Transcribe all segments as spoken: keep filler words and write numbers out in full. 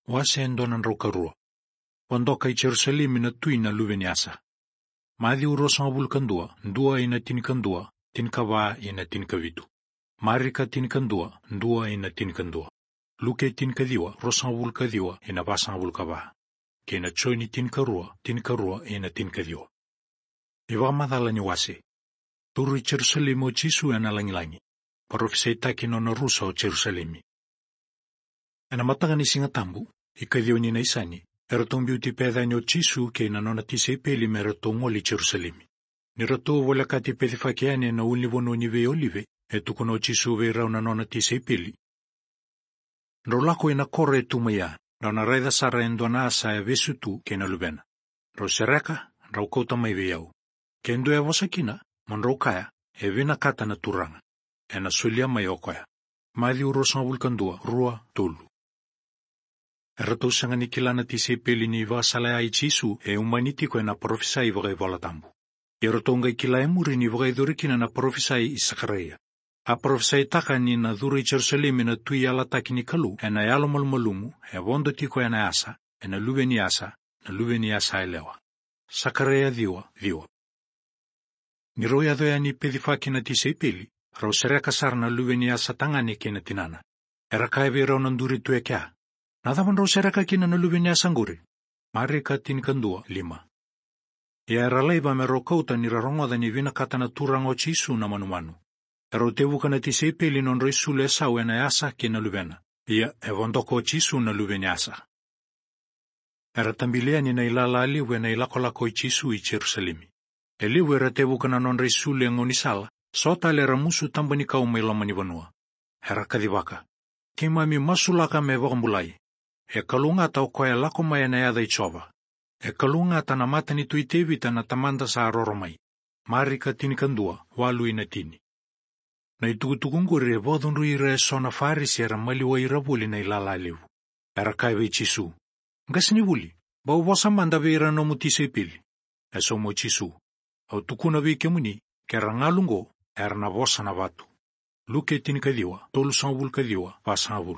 Wasendo nan rokarua. Wandoka i Jerusalemi na tui na luveniasa. Madhi urosa vulkandua, ndua ina tinikandua, tinkava ina tinikavitu. Marika tinikandua, ndua ina tinikandua. Luke tinikadiwa, rosa vulkadiwa ina vasa vulkava. Kena choini tinikarua, tinikarua ina tinikadiwa. Iwa madhala ni wase. Turu i Jerusalemi o Chisu ena langilangi. Parofisei taki nona rusa o Jerusalemi. Ena matangani singatambu, ikadio ni na isani. Eratong beauty pedani o Chisu ke na nona tise peli me ratong oli Jerusalemi. Ni rato wala kati pedi fakiane na ulnivono ni ve olive, e tukono Chisu ve rau na nona tise peli. Nrolako ina kore tumaya, na na raida sara endona asa e vesutu ke na lubena. Ro sereka, rau kouta mai ve yau. Kendo e wasakina, monro kaya, e vina kata na turanga. E na sulia mai okoya. Madhi urosan vulkandua, rua, tolu. Erato sanga ni kilana tise peli ni vasala ai Chisu e umaniti ko na profesai vagai valatambu. Erato ngai kila e muri ni vagai dorikina na profesai i Sakaria. A profesai taka ni na duri Jerusalemi na tui ala taki ni kalu e na yalo malmalumu e vondo tiko e na asa e na luveni asa na luveni asa e lewa. Sakaria diwa, diwa. Ni roya doya ni pedifaki na tise peli, rau sereka sar na luveni asa tangani ke na tinana. Era kaiwe rau nanduri tue kia. Nadaman rau sereka kina na luveni asa nguri. Marika tinikandua, lima. Ia era leiba me rau kauta ni rarongoda ni vina kata na turango Chisu na manumanu. Erau tevuka na tise peli non reisu le sau e na asa ke na luvena. Ia e vondoko Chisu na luveni asa. Era tambilea ni na ilala aliwe na ilakolako i Chisu i Jerusalemi. Eliwe era tevuka na non reisu le ngonisala, sota le ramusu tambani kau mai lamani vanua. Era kadivaka. Kimami masulaka me vakambulai. E kalunga tau koe lako mai na yada i choba. E kalunga ta na mata ni tuitevita na tamanda sa aroromai. Marika tinikandua, walu ina tini. Na itukutukunguri e vodunru ira e sona farisi era maliwa ira vuli na ilala liu. Era kaiwe Chisu. Ngasini vuli, bau wasamanda ve ira no mutise pili. E somo Chisu. Au tukuna vi kemuni, kera ngalungo, era na vosa na vatu. Luke tinikadiwa, tolu sanvul kadiwa, vasanvul.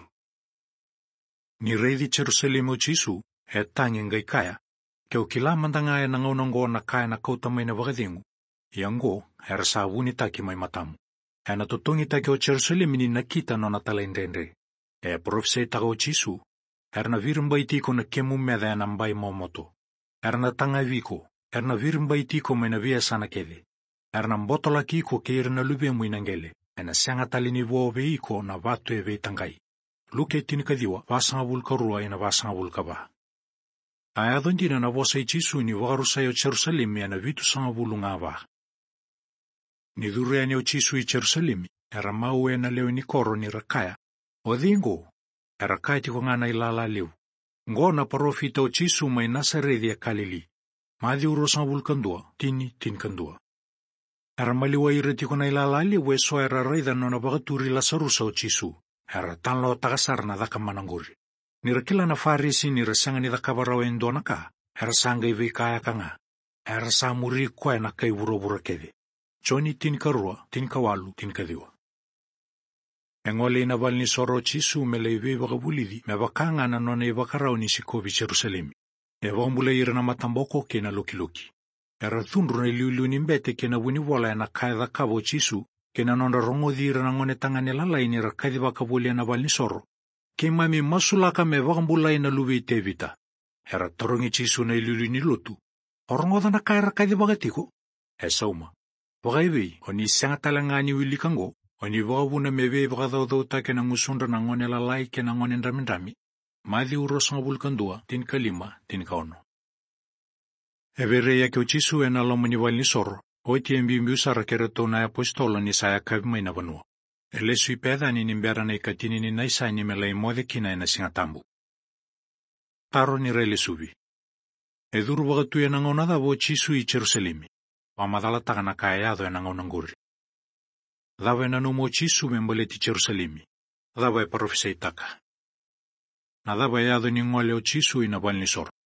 Ni reidi Jerusalemi o Chisu, e tangi ngai kaya, ke o kila mandanga e nangaunango na kaya na kauta mai na vakadingu, iango, era savuni taki mai matamu. E na totongi taki o Jerusalemi ni nakita no na talaindendre. E profesei taka o Chisu, era na virimbai tiko na kemu medha e na mbai momoto. Era na tanga viko, era na virimbai tiko mai na via sana kede. Era na mbotola kiko ke ira na lube muinangele, e na sianga talini vo veiko na vatu e veitangai. Luke tinikadiwa, vasangavul karua ina vasangavul kaba. Aya dhondina na vosa i Chisu ni vagarusai o Jerusalemi ana vitu sangavulu ngava. Ni dhureani o Chisu i Jerusalemi, era mau e na leo ni koro ni rakaya. O dhingo, era kaya tiko ngana ilala leo. Ngo na parofita o Chisu mai Nasaredi a Kalili. Madhi uro sangavul kandua, tini tinkandua. Era maliwa ira tiko na ilala leo e so era raida no na vagaturi Lasarusa o Chisu. Era tanlo takasar na daka mananguri. Nira kila na farisi nira sanga ni daka barao endona ka, era sanga iwi kaya ka nga. Era sa muri kwa na kai burobura kede. Choni tinkarua, tinkawalu, tinkadiwa. Engole ina valni soro Chisu me le iwi vakabulidi, me vakanga na nona iwakarao ni sikovi Jerusalemi. E vambula ira na matamboko ke na loki-loki. Era thunru na iliulu nimbete ke na winiwala na kaya dakavo Chisu, ke na nona rongo dhira na ngone tangane lalai ni rakadi vakabuli na valni soro. Ke mami masulaka me vakambulai na luwe tevita. Era torongi Chisu na iliulu nilotu. Orongo na kaya rakadi vakatiko? E sauma. Vakaiwei, oni sanga talangani wilikango, oni vakavuna mewe vakadhaudhauta ke na ngusunda na ngone lalai ke na ngone ndramindami. Madhi uro sangavul kandua, tinka lima, tinka ono. Evereya ke o Chisu e na lomani valni soro. Oiti mbimbi usara kereto na apostolo ni saya kavimai na vanua. Elesu ipeda ni nimbera na ikatini ni naisa ni mela imode kina ina singatambu. Taro ni rele subi. Eduru wakatu ya nangonada vo Chisu i Jerusalemi. Wamadala taka na kayado ya nangonanguri. Dhawa na numo Chisu memboleti Jerusalemi. Dhawa ya profesei taka. Na dhawa ya yado ni ngole o Chisu ina valni soro.